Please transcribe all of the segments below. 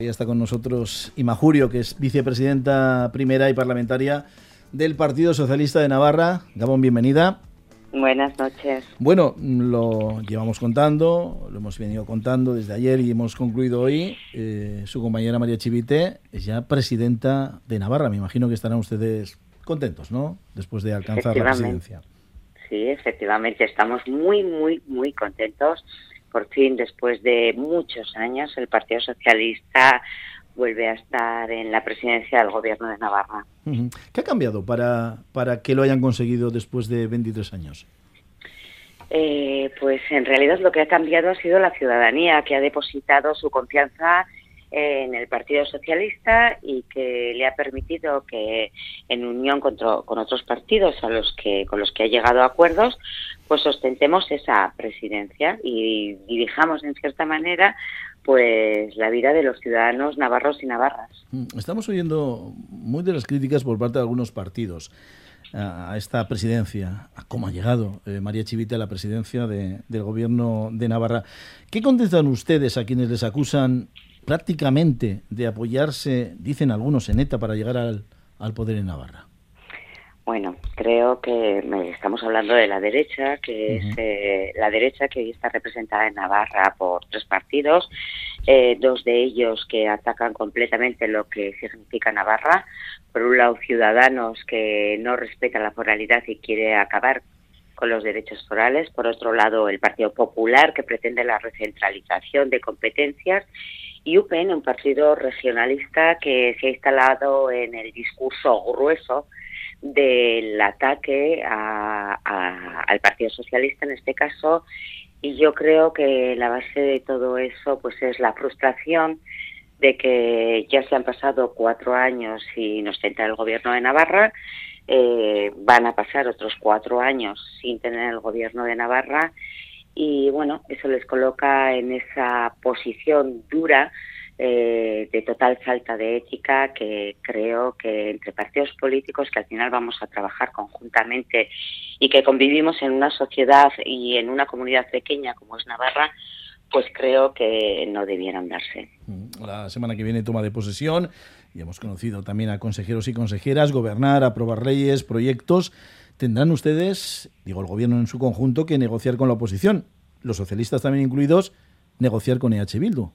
Ya está con nosotros Ima Jurio, que es vicepresidenta primera y parlamentaria del Partido Socialista de Navarra. Gabón, bienvenida. Buenas noches. Bueno, lo llevamos contando, lo hemos venido contando desde ayer y hemos concluido hoy. Su compañera María Chivite es ya presidenta de Navarra. Me imagino que estarán ustedes contentos, ¿no? Después de alcanzar la presidencia. Sí, efectivamente, estamos muy contentos. Por fin, después de muchos años, el Partido Socialista vuelve a estar en la presidencia del Gobierno de Navarra. ¿Qué ha cambiado para que lo hayan conseguido después de 23 años? Pues en realidad lo que ha cambiado ha sido la ciudadanía, que ha depositado su confianza en el Partido Socialista y que le ha permitido que, en unión con otros partidos con los que ha llegado a acuerdos, pues ostentemos esa presidencia y dirijamos en cierta manera pues la vida de los ciudadanos navarros y navarras. Estamos oyendo muy de las críticas por parte de algunos partidos a esta presidencia, a cómo ha llegado María Chivite a la presidencia del Gobierno de Navarra. ¿Qué contestan ustedes a quienes les acusan prácticamente de apoyarse, dicen algunos, en ETA para llegar al poder en Navarra? Bueno, creo que estamos hablando de la derecha, que es la derecha que hoy está representada en Navarra por tres partidos, dos de ellos que atacan completamente lo que significa Navarra. Por un lado, Ciudadanos, que no respeta la foralidad y quiere acabar con los derechos forales. Por otro lado, el Partido Popular, que pretende la recentralización de competencias. Y UPN, un partido regionalista que se ha instalado en el discurso grueso del ataque al Partido Socialista en este caso, y yo creo que la base de todo eso pues es la frustración de que ya se han pasado 4 años sin ostentar el Gobierno de Navarra, van a pasar otros 4 años sin tener el Gobierno de Navarra y bueno, eso les coloca en esa posición dura de total falta de ética, que creo que entre partidos políticos que al final vamos a trabajar conjuntamente y que convivimos en una sociedad y en una comunidad pequeña como es Navarra, pues creo que no debieran darse. La semana que viene toma de posesión y hemos conocido también a consejeros y consejeras, gobernar, aprobar leyes, proyectos. Tendrán ustedes, digo el gobierno en su conjunto, que negociar con la oposición, los socialistas también incluidos, negociar con EH Bildu.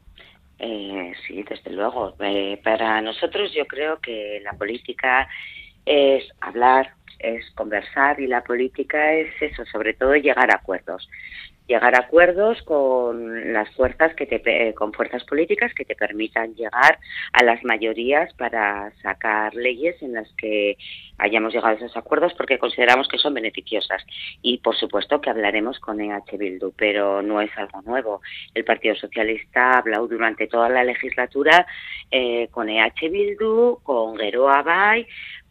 Sí, desde luego. Para nosotros yo creo que la política es hablar, es conversar y la política es eso, sobre todo llegar a acuerdos. Llegar a acuerdos con las fuerzas con fuerzas políticas que te permitan llegar a las mayorías para sacar leyes en las que hayamos llegado a esos acuerdos porque consideramos que son beneficiosas. Y por supuesto que hablaremos con EH Bildu, pero no es algo nuevo. El Partido Socialista ha hablado durante toda la legislatura con EH Bildu, con Geroa Bai,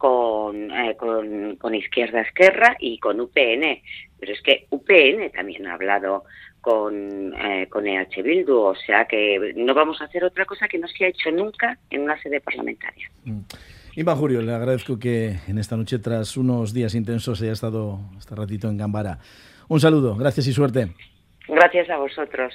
con Izquierda Esquerra y con UPN. Pero es que UPN también ha hablado con EH Bildu, o sea que no vamos a hacer otra cosa que no se ha hecho nunca en una sede parlamentaria. Ima Jurio, le agradezco que en esta noche, tras unos días intensos, haya estado este ratito en Gambara. Un saludo, gracias y suerte. Gracias a vosotros.